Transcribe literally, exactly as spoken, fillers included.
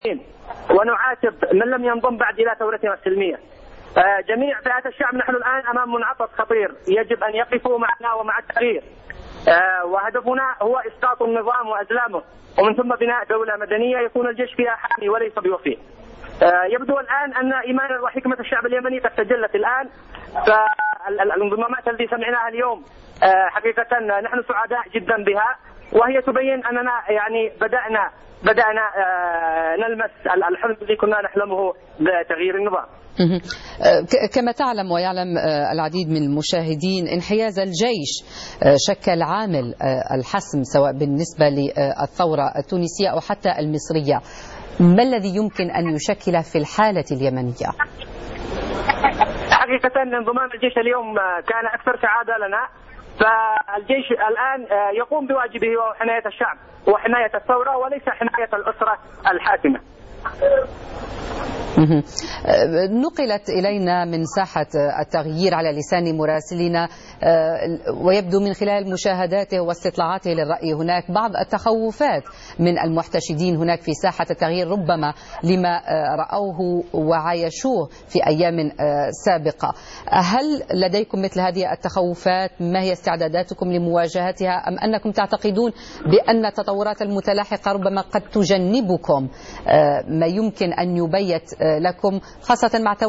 ونعاتب من لم ينضم بعد إلى ثورتنا السلمية. جميع فئات الشعب نحن الآن أمام منعطف خطير، يجب أن يقفوا معنا ومع التغيير، وهدفنا هو إسقاط النظام وأزلامه، ومن ثم بناء دولة مدنية يكون الجيش فيها حامي وليس بوفي. يبدو الآن أن إيمان وحكمة الشعب اليمني قد تجلت الآن، فالانضمامات التي سمعناها اليوم حقيقة نحن سعداء جدا بها، وهي تبين أننا يعني بدأنا بدأنا نلمس الحلم الذي كنا نحلمه بتغيير النظام. كما تعلم ويعلم العديد من المشاهدين، انحياز الجيش شكل عامل الحسم سواء بالنسبة للثورة التونسية أو حتى المصرية. ما الذي يمكن أن يشكل في الحالة اليمنية؟ حقيقة انضمام الجيش اليوم كان أكثر سعادة لنا، فالجيش الآن يقوم بواجبه وهو حماية الشعب وحماية الثورة وليس حماية الأسرة الحاكمة. نقلت إلينا من ساحة التغيير على لسان مراسلنا، ويبدو من خلال مشاهداته واستطلاعاته للرأي هناك بعض التخوفات من المحتشدين هناك في ساحة التغيير، ربما لما رأوه وعايشوه في أيام سابقة. هل لديكم مثل هذه التخوفات؟ ما هي استعداداتكم لمواجهتها؟ أم أنكم تعتقدون بأن التطورات المتلاحقة ربما قد تجنبكم ما يمكن أن يبيت لكم، خاصة مع